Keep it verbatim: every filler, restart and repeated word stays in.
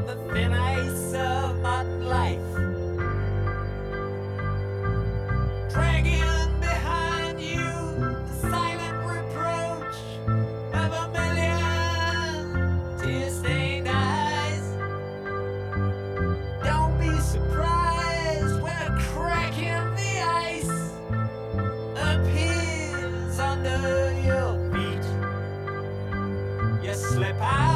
the thin ice of modern life, dragging behind you the silent reproach of a million tear-stained eyes. Don't be surprised when a crack in the ice appears under your feet. You slip out